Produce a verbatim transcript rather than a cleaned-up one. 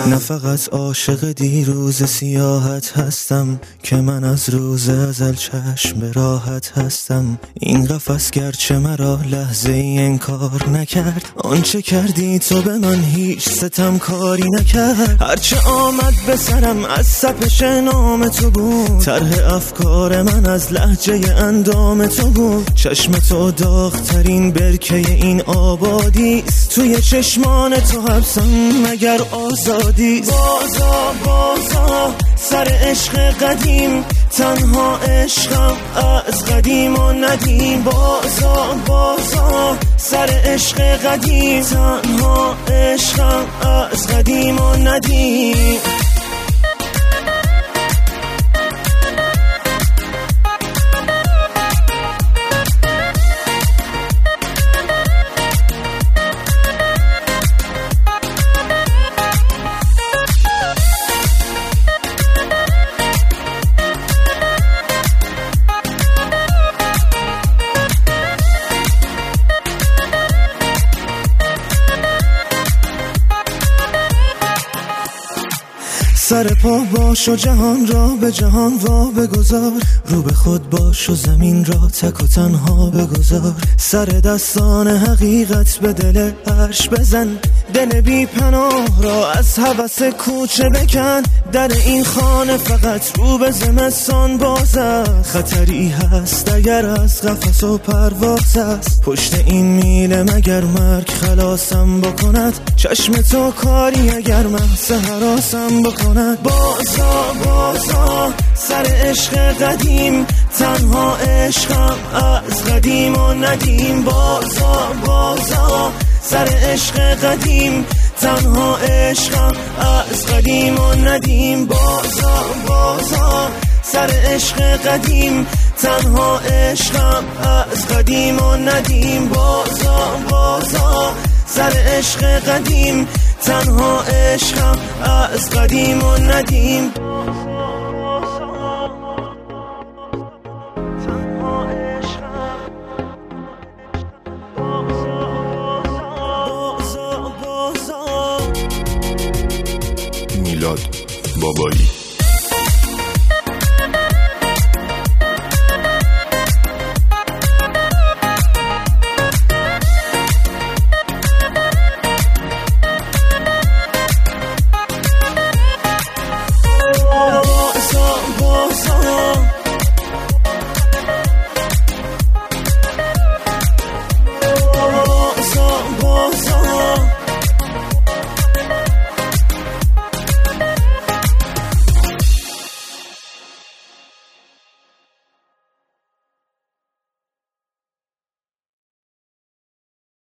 نه فقط عاشق دیروز سیاحت هستم که من از روز ازل چشم به راحت هستم. این قفس گرچه مرا لحظه ای انکار نکرد، آنچه کردی تو به من هیچ ستم کاری نکرد. هرچه آمد به سرم از سپش نام تو بود، طرح افکار من از لهجه اندام تو بود. چشم تو داغ‌ترین برکه این آبادیست، توی چشمان تو حبسم مگر آزادیست. بازا بازا سر عشق قدیم، تنها عشقم از قدیم و ندیم. بازا بازا سر عشق قدیم، تنها عشقم از قدیم و ندیم. سر پا باش و جهان را به جهان وا بگذار، رو به خود باش و زمین را تک و تنها بگذار. سر دستان حقیقت به دل عرش بزن، دل بی پناه را از هوس کوچه بکن. در این خانه فقط رو به زمستان باز است، خطری هست اگر از قفس و پرواز است. پشت این میله مگر مرگ خلاصم بکند، چشم تو کاری اگر محض هراسم بکند. بازا بازا سر عشق قدیم، تنها عشقم از قدیم و ندیم. بازا بازا سر عشق قدیم، تنها عشقم از قدیم و ندیم. بازا بازا سر عشق قدیم، تنها عشقم از قدیم و ندیم. بازا بازا سر عشق قدیم، تنها عشقم از قدیم و ندیم. میلاد بابایی.